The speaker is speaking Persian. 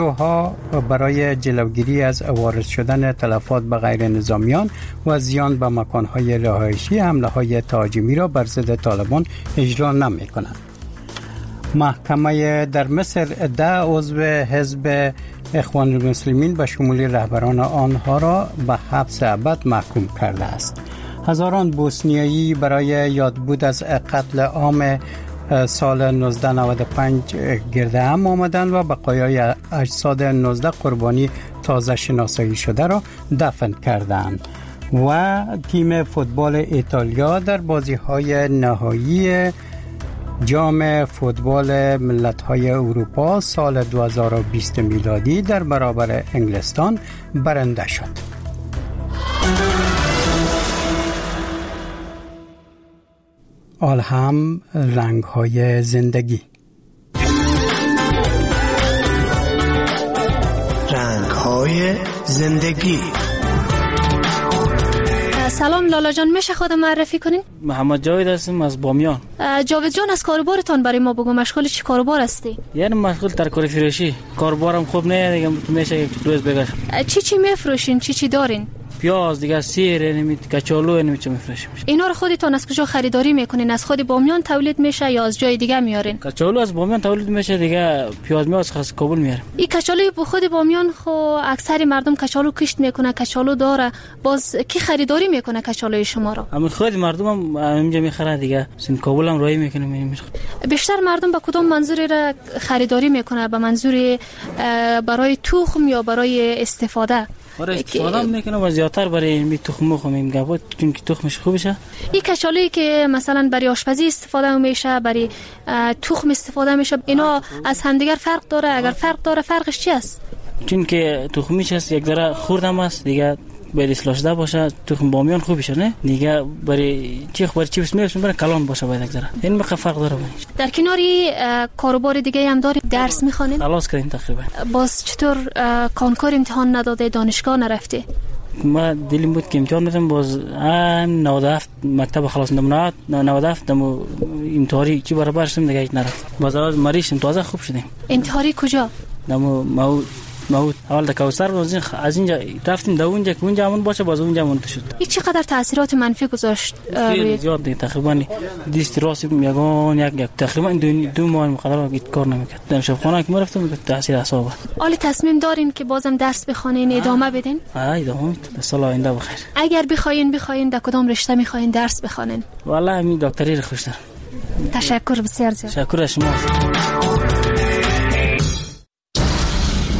ها برای جلوگیری از وارد شدن تلفات به غیر نظامیان و زیان به مکانهای رهایشی حمله‌های تهاجمی را بر ضد طالبان اجرا نمی‌کنند. محکمه در مصر 10 عضو حزب اخوان المسلمین به شمول رهبران آنها را به حبس ابد محکوم کرده است. هزاران بوسنیایی برای یادبود از قتل عام سال 1995 گرده هم آمدند و بقایای اجساد 19 قربانی تازه شناسایی شده را دفن کردند. و تیم فوتبال ایتالیا در بازی‌های نهایی جام فوتبال ملت‌های اروپا سال 2020 میلادی در برابر انگلستان برنده شد. آلهم رنگ‌های زندگی. رنگ‌های زندگی. سلام لالا جان، میشه خودم معرفی کنین؟ محمد جاوید هستم از بامیان. جاوید جان، از کاروبارتان برای ما بگو. مشغول چی کاروبار هستی؟ یعنی مشغول ترکاری فروشی. کاروبارم خوب نه دیگه، میشه یک روز بگشم. چی میفروشین؟ چی دارین؟ پیاز دیگه، سیر، کچالو چه میفروشیم. اینا رو خودتون از کجا خریداری میکنین؟ از خود بامیان تولید میشه یا از جای دیگه میارین؟ کچالو از بامیان تولید میشه دیگه، پیاز میاد از کابل میاریم. این کچالوی به خود بامیان خو اکثر مردم کچالو کشت میکنه، کچالو داره. باز کی خریداری میکنه کچالوی شما رو؟ همین خود مردم هم اینجا میخره دیگه. سن کابل هم رای میکنه. بیشتر مردم به کدوم منظوری را خریداری میکنه؟ به منظور برای تخم یا برای استفاده؟ برای استفاده میکنه و زیادتر برای تخم میگه، چون که تخمش خوب شه. این کچالویی که مثلا برای آشپزی استفاده میشه، برای تخم استفاده میشه، اینا از همدیگر فرق داره؟ اگر فرق داره فرقش چی است؟ چون که تخمیش هست یک ذره خوردم است دیگه، برای سلاشده باشه تخم بامیان خوب بشه نه دیگه، برای چیپس میشه برای کلان باشه باید یک ذره. این مقدار فرق داره. در کناری کاروبار دیگه هم دارید؟ درس میخوانید؟ خلاص کردیم تقریبا. باز چطور کنکور امتحان نداده؟ دانشگاه نرفته؟ ما دلم بود که امتحان بدم، باز 97 مکتب خلاص نمونات 97 دمو امتحانی چی برابر شدم دیگه نرفت. باز مریض تازه خوب شدیم. انتحاری کجا؟ دمو موت اول در کوثر از اینجا رفتیم در اونجا که اونجا همون باشه، باز اونجا مونده شد. این چقدر تاثیرات منفی گذاشت؟ خیلی زیاد دیگه، تقریبا دیست راست یک تقریبا 2 ماه مقدار کار نمیکرد. در شبخانه که رفتم تاثیر اعصاب. حالا تصمیم دارین که بازم درس بخونین، ادامه بدین؟ ادامه میدم سال آینده بخیر. اگر بخواین در کدام رشته میخواین درس بخونین؟ والله همین دکتری رو خوش دارم. تشکر بسیار زیاد. تشکر از شما.